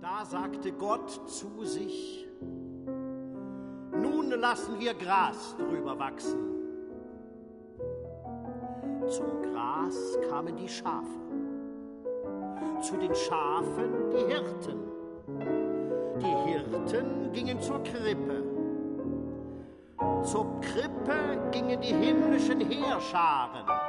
Da sagte Gott zu sich: Nun lassen wir Gras drüber wachsen. Zum Gras kamen die Schafe, zu den Schafen die Hirten. Die Hirten gingen zur Krippe. Zur Krippe gingen die himmlischen Heerscharen.